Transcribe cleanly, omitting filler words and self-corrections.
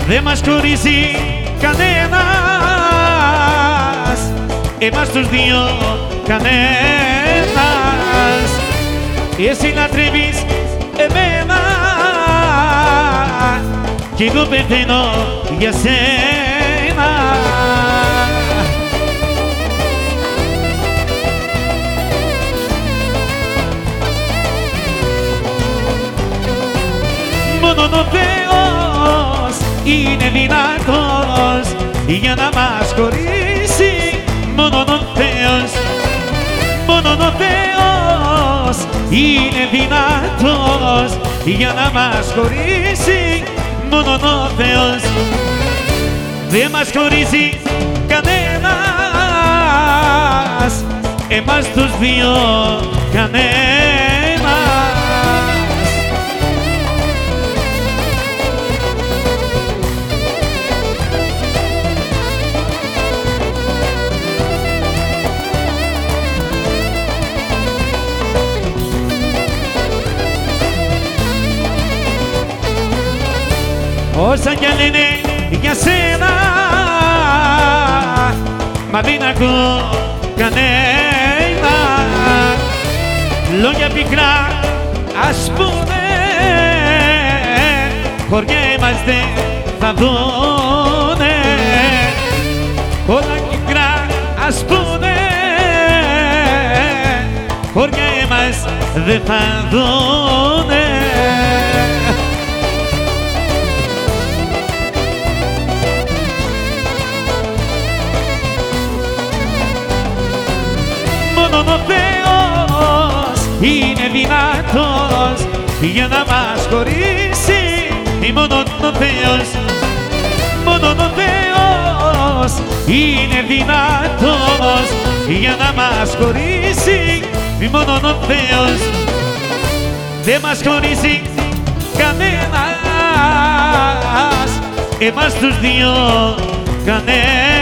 Δε μας χωρίζει κανένας, εμάς τους δύο κανένας. Εσύ λατρεύεις εμένα κι εγώ πεθαίνω για σένα. Μόνον ο Θεός είναι δυνατός για να μας χωρίσει. Μόνον ο Θεός, μόνον ο Θεός είναι δυνατός για να μας χωρίσει. Μόνον ο Θεός. Δε μας χωρίζει κανένας, εμάς τους δύο κανένας. Όσα κι αν λένε για σένα, μα δεν ακούω κανένα. Λόγια πικρά ας πούνε, χωριά μας δεν θα δούνε. Όλα πικρά ας πούνε, χωριά μας δεν θα δούνε. Μόνον ο Θεός είναι δυνατός για να μας χωρίσει. Μόνον ο Θεός, μόνον ο Θεός είναι δυνατός για να μας χωρίσει. Μόνον ο Θεός. Δεν μας χωρίζει κανένας, εμάς τους δύο κανένας.